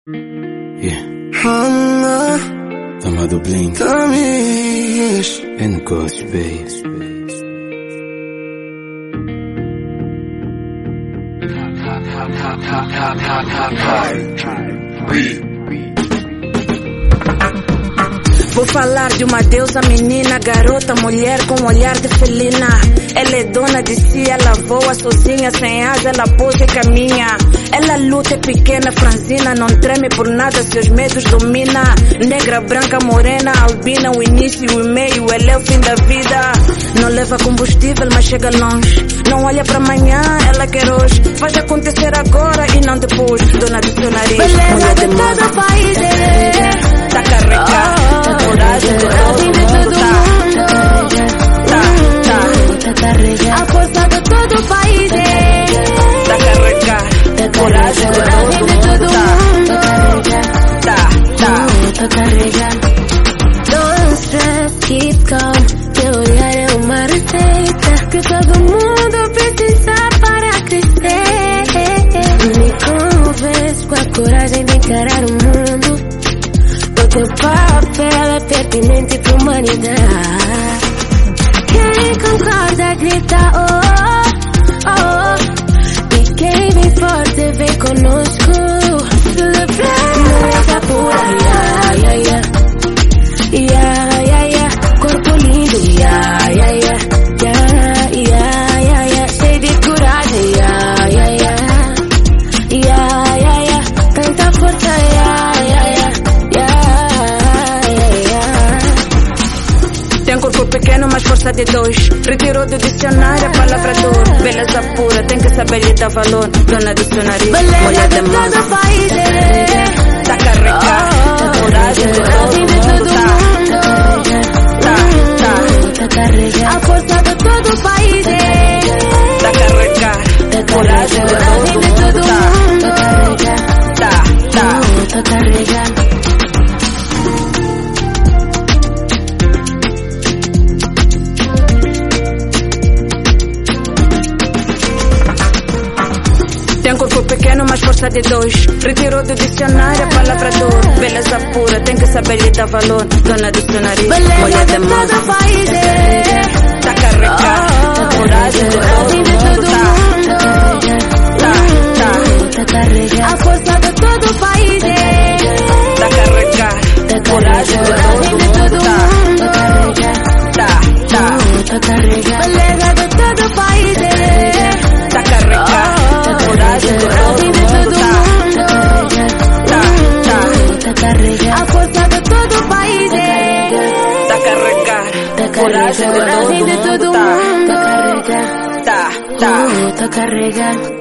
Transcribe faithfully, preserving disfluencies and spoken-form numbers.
Yeah. Mama, Tama do Blink. Tamis. And Coach Bass. Vou falar de uma deusa menina, garota, mulher com olhar de felina. Ela é dona de si, ela voa sozinha, sem asa, ela pousa e caminha. Ela luta, é pequena, franzina, não treme por nada, seus medos domina. Negra, branca, morena, albina, o início e o meio, ela é o fim da vida. Não leva combustível, mas chega longe. Não olha pra amanhã, ela quer hoje. Faz acontecer agora e não depois. Dona do seu nariz, mulher de mão. Todo o país é. Tá carregada, tem coragem de todo mundo, tá, tá, tá, A força de todo o país é. tá carregada, tem coragem de todo mundo, tá, tá, tá, Tô carregando. Don't stress, keep calm. Teu olhar é uma receita que todo mundo precisa para crescer. Me convence com a coragem de encarar o mundo. O teu papel é pertinente pra humanidade. Quem concorda grita oh, oh, oh. E quem vem forte vem conosco. Celebrar música pura, yeah, yeah, yeah. Yeah, yeah, yeah. Corpo lindo, yeah, yeah, yeah. Yeah, yeah, yeah, yeah. Cheio de coragem, yeah, yeah, yeah. Yeah, yeah, yeah. Tanta força, yeah, yeah, yeah. Tem corpo pequeno, mas força de dois. Retirou do dicionário a palavra dor. Beleza pura, tem que saber lhe dar valor. Dona do seu nariz, mulher de mão. Todo o país é. Tá carregada, tem coragem de todo mundo, tá, tá, Tá carregada. A força de todo o país é. tá, tá carregada, tem coragem de todo mundo, tá, tá, tá. Tá carregada. Tem corpo pequeno, mas força de dois. Retirou do dicionário a palavra dor. Beleza pura, tem que saber lhe dar valor. Dona do seu nariz, mulher de mão. Todo o país é. Tá carregada, tem coragem de todo mundo, tá, tá, Tá carregada. A força de todo o país é. tá, tá carregada, tem coragem de todo mundo, tá, tá, tá, Tá carregada. Beleza de todo o país é. tá carregada, tem coragem de todo mundo, tá, tá, Tá carregada. A força de todo o país é. tá, tá carregada, tem coragem de todo mundo, tá, tá, tá, tá. Tá carregada.